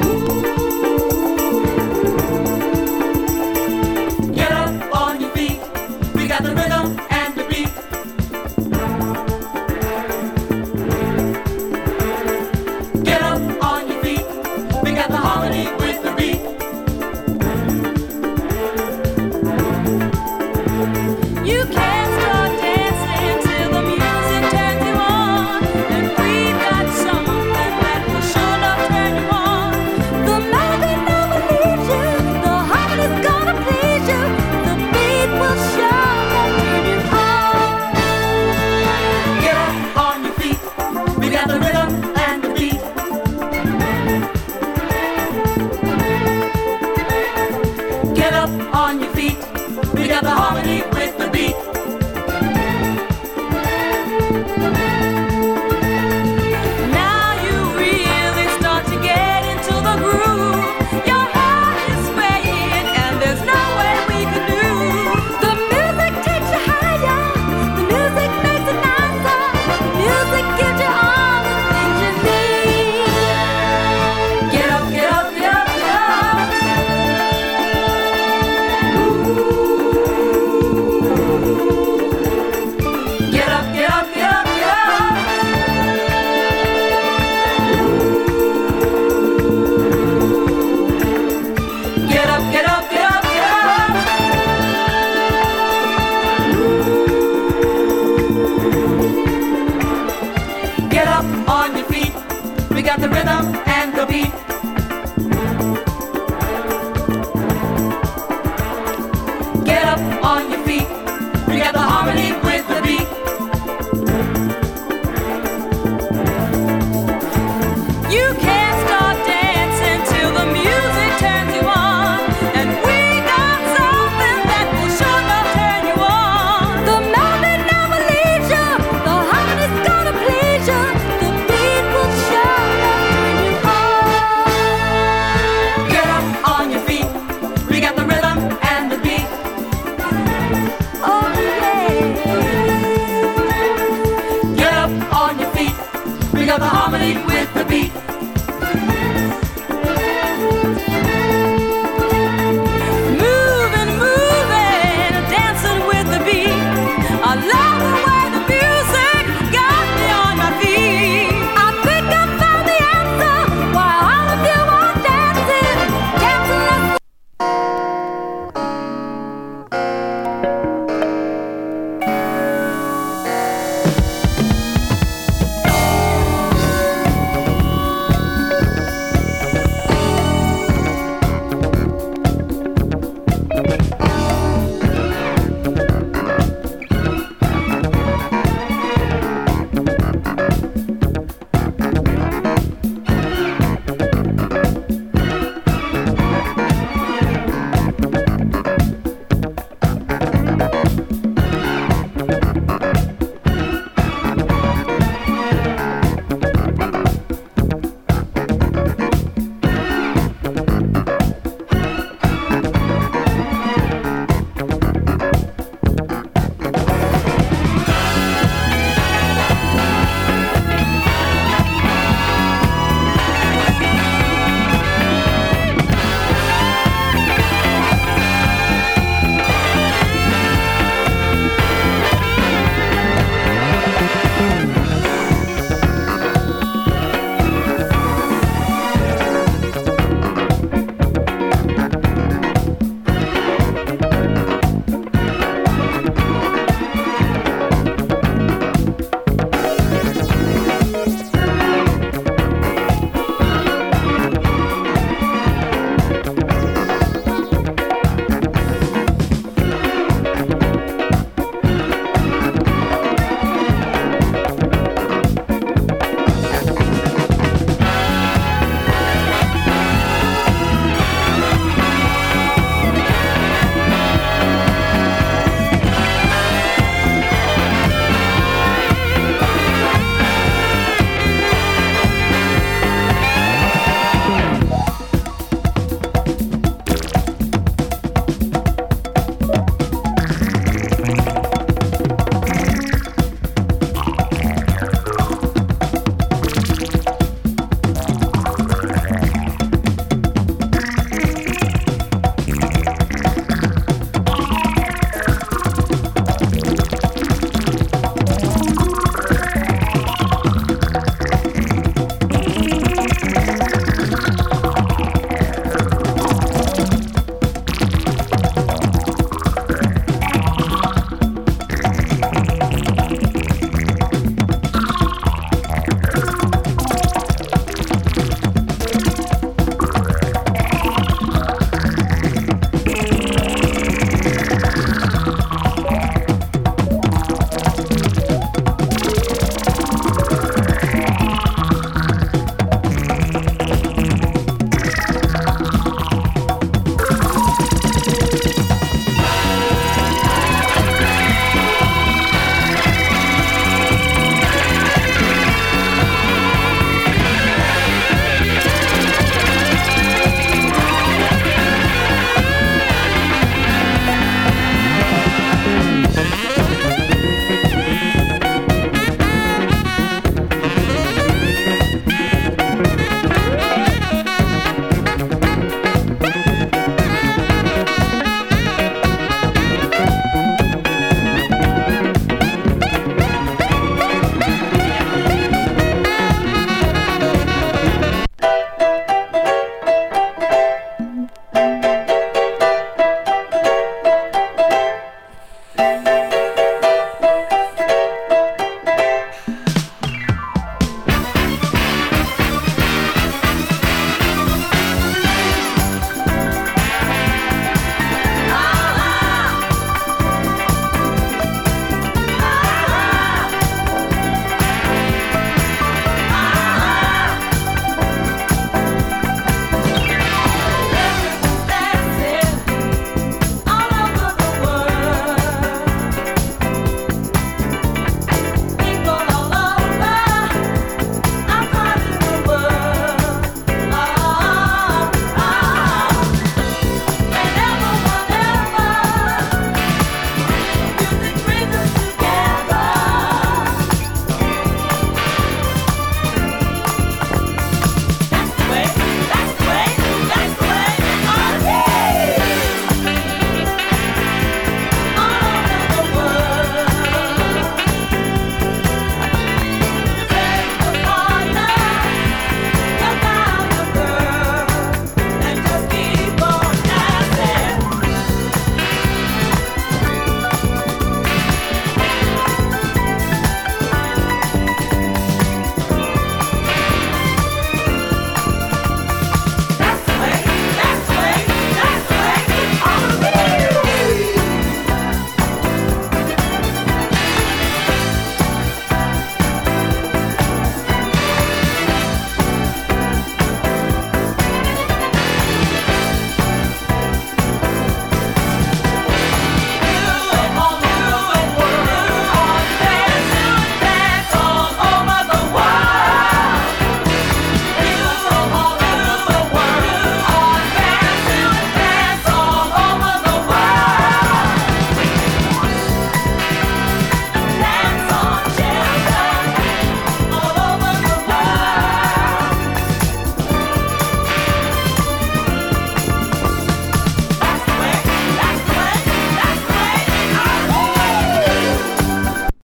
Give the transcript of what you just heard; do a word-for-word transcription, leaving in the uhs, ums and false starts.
Get up on your feet. We got the rhythm and the beat. Get up on your feet. We got the harmony with the beat. You can't start dancing till the music turns you on. And we've got something that will sure enough turn you on. The melody never leaves you. The harmony's gonna please you. The beat will sure enough turn you on. Get up on your feet. We got the rhythm and the beat. Get up on your feet. We got the harmony with the beat. Now you really start to get into the groove. Your heart is swaying and there's no way we can lose. The music takes you higher. The music makes it nicer. The music gives you all the things you need. Get up, get up, get up, get up. Get up, get up, get up, get up. Get up, get up, get up, get up. Get up on your feet. We got the rhythm and the beat.